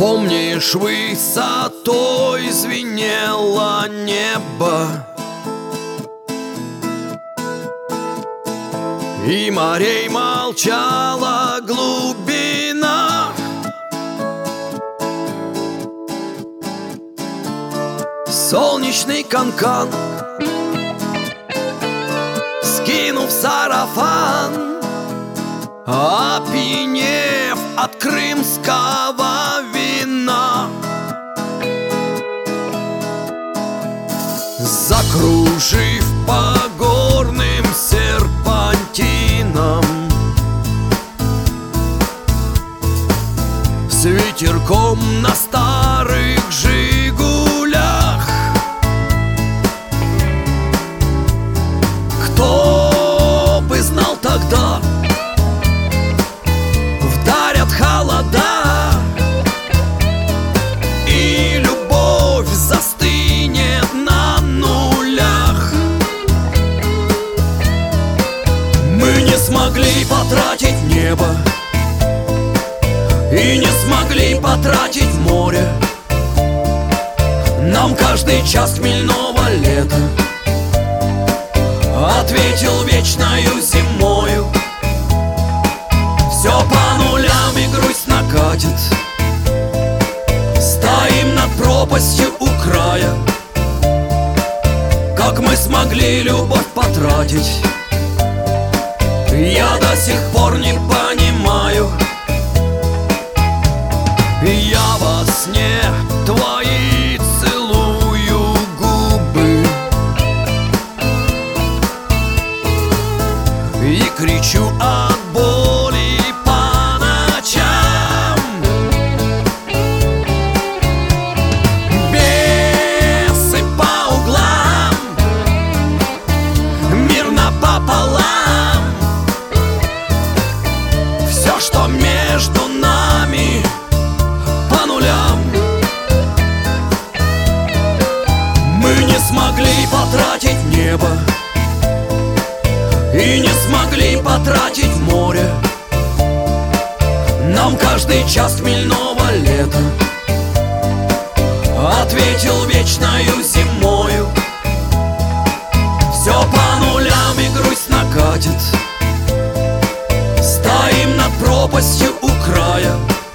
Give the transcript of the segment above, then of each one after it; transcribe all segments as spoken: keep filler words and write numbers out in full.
Помнишь, высотой звенело небо, и морей молчала глубина. Солнечный канкан, скинув сарафан, опьянев от крымского вина, закружив по горным серпантинам, с ветерком на старых «Жигулях». Кто бы знал тогда, вдарят холода, и любовь застынет на нулях. Мы не смогли потратить небо и не смогли потратить море. Нам каждый час хмельного лета ответил вечною зимою. Все по нулям и грусть накатит. Стоим над пропастью у края. Как мы смогли любовь потратить, я до сих пор не понимаю. Я во сне твои целую губы и кричу от боли по ночам. Бесы по углам, мирно пополам. Все, что между нами, по нулям. Мы не смогли потратить небо и не смогли потратить море. Нам каждый час хмельного лета ответил вечною зимою. Все по нулям и грусть накатит. Стоим над пропастью у края.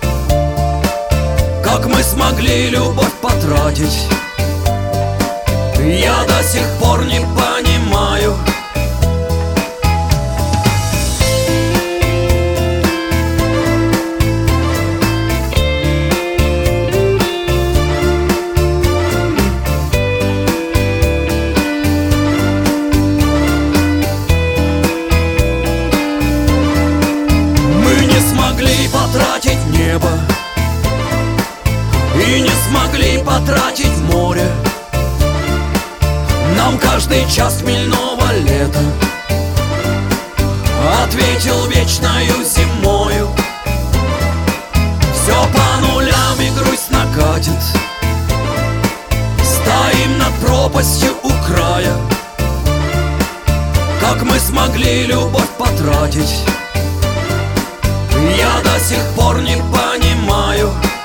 Как мы смогли любовь потратить, я до сих пор не понимаю. Мы не смогли потратить небо и не смогли потратить море. Нам каждый час хмельного лета ответил вечною зимою. Все по нулям и грусть накатит. Стоим над пропастью у края. Как мы смогли любовь потратить, я до сих пор не понимаю.